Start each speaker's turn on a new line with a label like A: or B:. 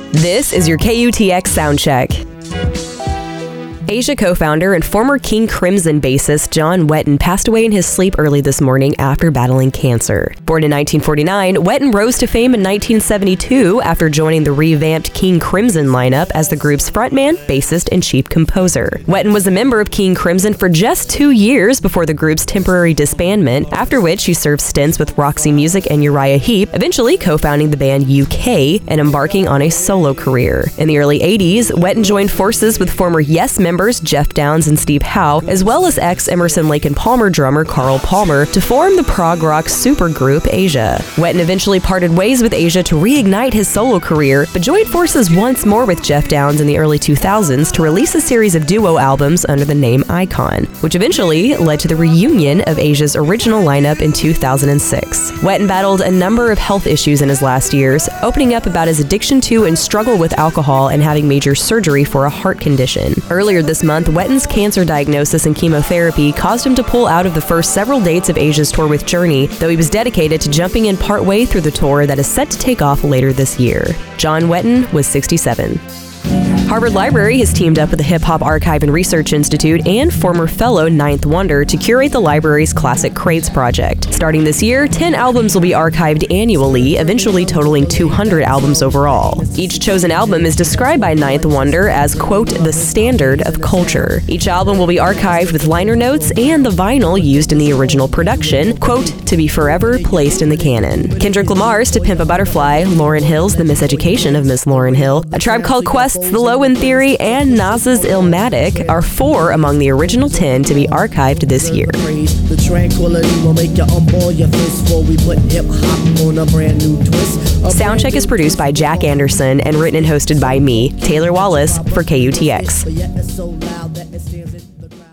A: This is your KUTX Soundcheck. Asia co-founder and former King Crimson bassist John Wetton passed away in his sleep early this morning after battling cancer. Born in 1949, Wetton rose to fame in 1972 after joining the revamped King Crimson lineup as the group's frontman, bassist, and chief composer. Wetton was a member of King Crimson for just 2 years before the group's temporary disbandment, after which he served stints with Roxy Music and Uriah Heep, eventually co-founding the band UK and embarking on a solo career. In the early 80s, Wetton joined forces with former Yes members Jeff Downes and Steve Howe, as well as ex-Emerson, Lake and Palmer drummer Carl Palmer, to form the prog rock supergroup Asia. Wetton eventually parted ways with Asia to reignite his solo career, but joined forces once more with Jeff Downes in the early 2000s to release a series of duo albums under the name Icon, which eventually led to the reunion of Asia's original lineup in 2006. Wetton battled a number of health issues in his last years, opening up about his addiction to and struggle with alcohol and having major surgery for a heart condition. Earlier this month, Wetton's cancer diagnosis and chemotherapy caused him to pull out of the first several dates of Asia's tour with Journey, though he was dedicated to jumping in partway through the tour that is set to take off later this year. John Wetton was 67. Harvard Library has teamed up with the Hip Hop Archive and Research Institute and former fellow Ninth Wonder to curate the library's Classic Crates project. Starting this year, 10 albums will be archived annually, eventually totaling 200 albums overall. Each chosen album is described by Ninth Wonder as, quote, the standard of culture. Each album will be archived with liner notes and the vinyl used in the original production, quote, to be forever placed in the canon. Kendrick Lamar's To Pimp a Butterfly, Lauryn Hill's The Miseducation of Miss Lauryn Hill, A Tribe Called Quest's The Low End Theory, and Nas's Illmatic are 4 among the original 10 to be archived this year.
B: The tranquility will make you unball your fist before we put hip-hop on a brand new twist.
A: Soundcheck is produced by Jack Anderson and written and hosted by me, Taylor Wallace, for KUTX.